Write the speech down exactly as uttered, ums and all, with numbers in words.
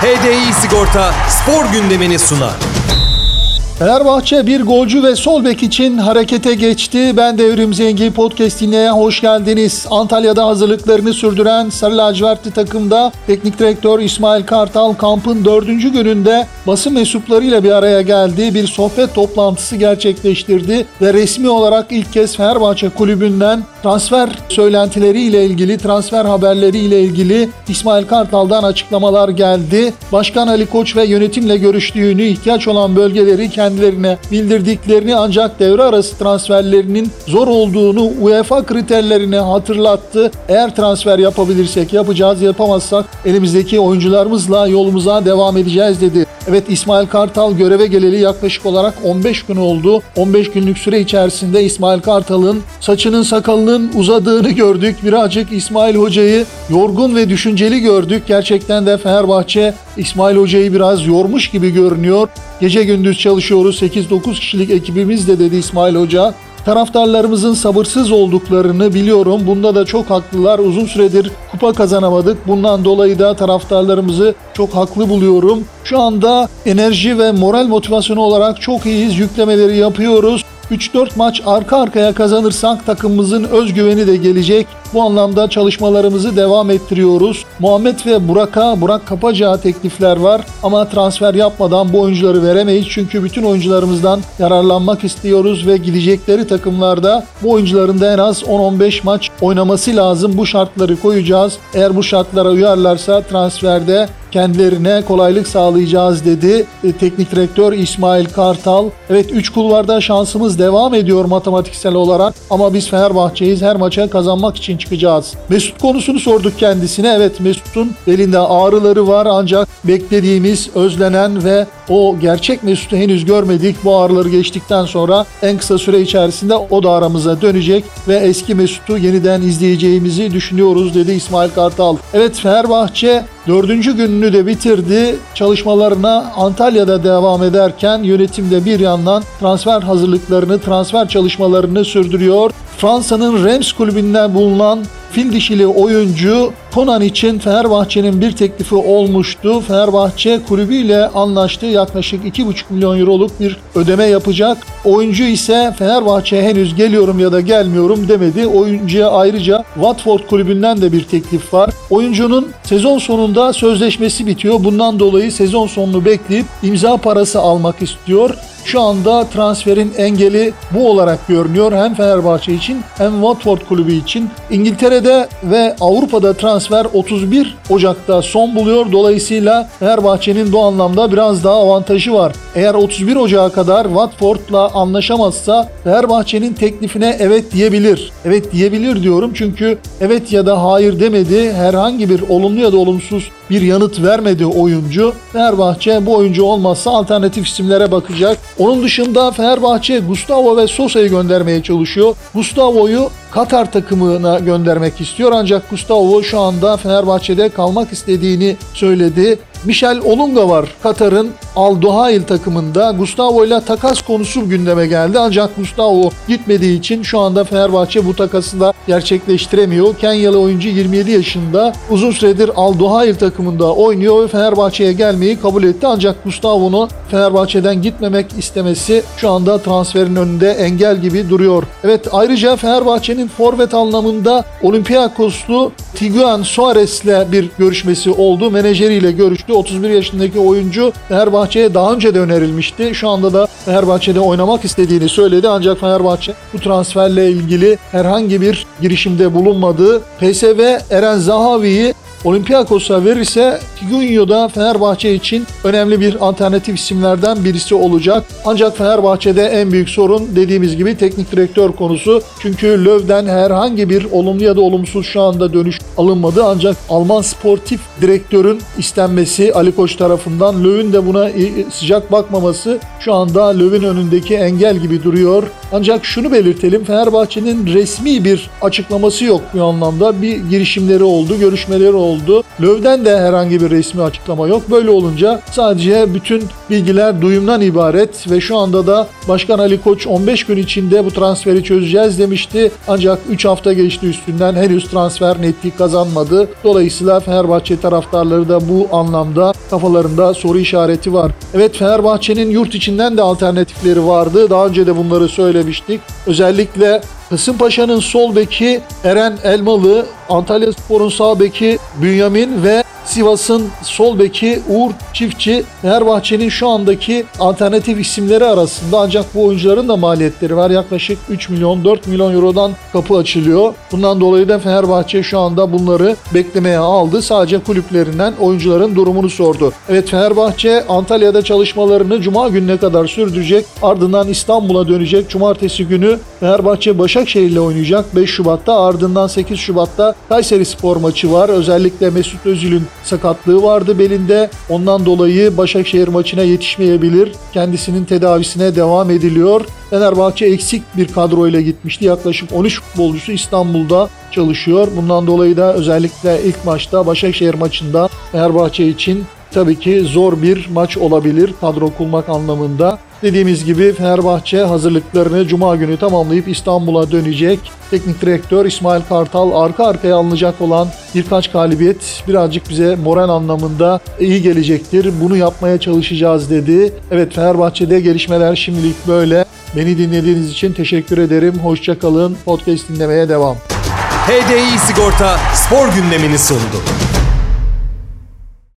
H D I Sigorta spor gündemini sunar. Fenerbahçe bir golcü ve sol bek için harekete geçti. Ben Devrim Zengi podcast'ine hoş geldiniz. Antalya'da hazırlıklarını sürdüren Sarı Lacivertli takımda teknik direktör İsmail Kartal kampın dördüncü gününde basın mensuplarıyla bir araya geldi. Bir sohbet toplantısı gerçekleştirdi ve resmi olarak ilk kez Fenerbahçe kulübünden transfer söylentileriyle ilgili, transfer haberleriyle ilgili İsmail Kartal'dan açıklamalar geldi. Başkan Ali Koç ve yönetimle görüştüğünü, ihtiyaç olan bölgeleri kendilerine bildirdiklerini, ancak devre arası transferlerinin zor olduğunu, UEFA kriterlerini hatırlattı. Eğer transfer yapabilirsek yapacağız, yapamazsak elimizdeki oyuncularımızla yolumuza devam edeceğiz dedi. Evet, İsmail Kartal göreve geleli yaklaşık olarak on beş gün oldu. on beş günlük süre içerisinde İsmail Kartal'ın saçının sakalının uzadığını gördük. Birazcık İsmail Hoca'yı yorgun ve düşünceli gördük. Gerçekten de Fenerbahçe İsmail Hoca'yı biraz yormuş gibi görünüyor. Gece gündüz çalışıyoruz, sekiz dokuz kişilik ekibimiz de dedi İsmail Hoca. Taraftarlarımızın sabırsız olduklarını biliyorum. Bunda da çok haklılar. Uzun süredir kupa kazanamadık. Bundan dolayı da taraftarlarımızı çok haklı buluyorum. Şu anda enerji ve moral motivasyonu olarak çok iyiyiz. Yüklemeleri yapıyoruz. üç dört maç arka arkaya kazanırsak takımımızın özgüveni de gelecek. Bu anlamda çalışmalarımızı devam ettiriyoruz. Muhammed ve Burak'a, Burak Kapacağı teklifler var ama transfer yapmadan bu oyuncuları veremeyiz. Çünkü bütün oyuncularımızdan yararlanmak istiyoruz ve gidecekleri takımlarda bu oyuncuların da en az on on beş maç oynaması lazım. Bu şartları koyacağız. Eğer bu şartlara uyarlarsa transferde kendilerine kolaylık sağlayacağız dedi e, teknik direktör İsmail Kartal. Evet, üç kulvarda şansımız devam ediyor matematiksel olarak ama biz Fenerbahçe'yiz. Her maça kazanmak için çıkacağız. Mesut konusunu sorduk kendisine. Evet, Mesut'un belinde ağrıları var ancak beklediğimiz, özlenen ve o gerçek Mesut'u henüz görmedik. Bu ağrıları geçtikten sonra en kısa süre içerisinde o da aramıza dönecek ve eski Mesut'u yeniden izleyeceğimizi düşünüyoruz dedi İsmail Kartal. Evet, Fenerbahçe dördüncü gününü de bitirdi. Çalışmalarına Antalya'da devam ederken yönetim de bir yandan transfer hazırlıklarını, transfer çalışmalarını sürdürüyor. Fransa'nın Reims kulübünden bulunan fil dişili oyuncu Konan için Fenerbahçe'nin bir teklifi olmuştu. Fenerbahçe kulübüyle anlaştı. Yaklaşık iki buçuk milyon euroluk bir ödeme yapacak. Oyuncu ise Fenerbahçe'ye henüz geliyorum ya da gelmiyorum demedi. Oyuncuya ayrıca Watford kulübünden de bir teklif var. Oyuncunun sezon sonunda sözleşmesi bitiyor. Bundan dolayı sezon sonunu bekleyip imza parası almak istiyor. Şu anda transferin engeli bu olarak görünüyor. Hem Fenerbahçe için hem Watford kulübü için. İngiltere'de ve Avrupa'da transfer otuz bir Ocak'ta son buluyor. Dolayısıyla Fenerbahçe'nin bu anlamda biraz daha avantajı var. Eğer otuz bir Ocak'a kadar Watford'la anlaşamazsa Fenerbahçe'nin teklifine evet diyebilir. Evet diyebilir diyorum çünkü evet ya da hayır demedi. Herhangi bir olumlu ya da olumsuz bir yanıt vermedi oyuncu. Fenerbahçe bu oyuncu olmazsa alternatif isimlere bakacak. Onun dışında Fenerbahçe Gustavo ve Sosa'yı göndermeye çalışıyor. Gustavo'yu Katar takımına göndermek istiyor ancak Gustavo şu anda Fenerbahçe'de kalmak istediğini söyledi. Michel Olunga var Katar'ın Al Duhail takımında. Gustavo ile takas konusu gündeme geldi ancak Gustavo gitmediği için şu anda Fenerbahçe bu takası da gerçekleştiremiyor. Kenyalı oyuncu yirmi yedi yaşında, uzun süredir Al Duhail takımında oynuyor ve Fenerbahçe'ye gelmeyi kabul etti ancak Gustavo'nun Fenerbahçe'den gitmemek istemesi şu anda transferin önünde engel gibi duruyor. Evet, ayrıca Fenerbahçe'nin forvet anlamında Olympiakoslu Tiguan Suarez'le bir görüşmesi oldu. Menajeriyle görüştü. otuz bir yaşındaki oyuncu Fenerbahçe'ye daha önce de önerilmişti. Şu anda da Fenerbahçe'de oynamak istediğini söyledi ancak Fenerbahçe bu transferle ilgili herhangi bir girişimde bulunmadı. P S V Eren Zahavi'yi Olympiakos'a verirse Tiguinho da Fenerbahçe için önemli bir alternatif isimlerden birisi olacak. Ancak Fenerbahçe'de en büyük sorun dediğimiz gibi teknik direktör konusu. Çünkü Löw'den herhangi bir olumlu ya da olumsuz şu anda dönüş alınmadı. Ancak Alman sportif direktörün istenmesi Ali Koç tarafından, Löw'ün de buna sıcak bakmaması şu anda Löw'ün önündeki engel gibi duruyor. Ancak şunu belirtelim, Fenerbahçe'nin resmi bir açıklaması yok bu anlamda. Bir girişimleri oldu, görüşmeleri oldu. Löw'den de herhangi bir resmi açıklama yok. Böyle olunca sadece bütün bilgiler duyumdan ibaret ve şu anda da Başkan Ali Koç on beş gün içinde bu transferi çözeceğiz demişti. Ancak üç hafta geçti üstünden, henüz transfer netlik kazanmadı. Dolayısıyla Fenerbahçe taraftarları da bu anlamda kafalarında soru işareti var. Evet, Fenerbahçe'nin yurt içinden de alternatifleri vardı. Daha önce de bunları söylemiştik. Özellikle Kasımpaşa'nın sol beki Eren Elmalı, Antalyaspor'un sağ beki Bünyamin ve Sivas'ın sol beki Uğur Çiftçi Fenerbahçe'nin şu andaki alternatif isimleri arasında, ancak bu oyuncuların da maliyetleri var. Yaklaşık üç milyon dört milyon eurodan kapı açılıyor. Bundan dolayı da Fenerbahçe şu anda bunları beklemeye aldı. Sadece kulüplerinden oyuncuların durumunu sordu. Evet, Fenerbahçe Antalya'da çalışmalarını Cuma gününe kadar sürdürecek. Ardından İstanbul'a dönecek. Cumartesi günü Fenerbahçe Başakşehir'le oynayacak beş Şubat'ta. Ardından sekiz Şubat'ta Kayserispor maçı var. Özellikle Mesut Özil'in sakatlığı vardı belinde. Ondan dolayı Başakşehir maçına yetişmeyebilir. Kendisinin tedavisine devam ediliyor. Fenerbahçe eksik bir kadroyla gitmişti. Yaklaşık on üç futbolcusu İstanbul'da çalışıyor. Bundan dolayı da özellikle ilk maçta Başakşehir maçında Fenerbahçe için tabii ki zor bir maç olabilir kadro kurmak anlamında. Dediğimiz gibi Fenerbahçe hazırlıklarını Cuma günü tamamlayıp İstanbul'a dönecek. Teknik direktör İsmail Kartal arka arkaya alınacak olan birkaç galibiyet birazcık bize moral anlamında iyi gelecektir. Bunu yapmaya çalışacağız dedi. Evet, Fenerbahçe'de gelişmeler şimdilik böyle. Beni dinlediğiniz için teşekkür ederim. Hoşça kalın. Podcast dinlemeye devam. H D I Sigorta spor gündemini sundu.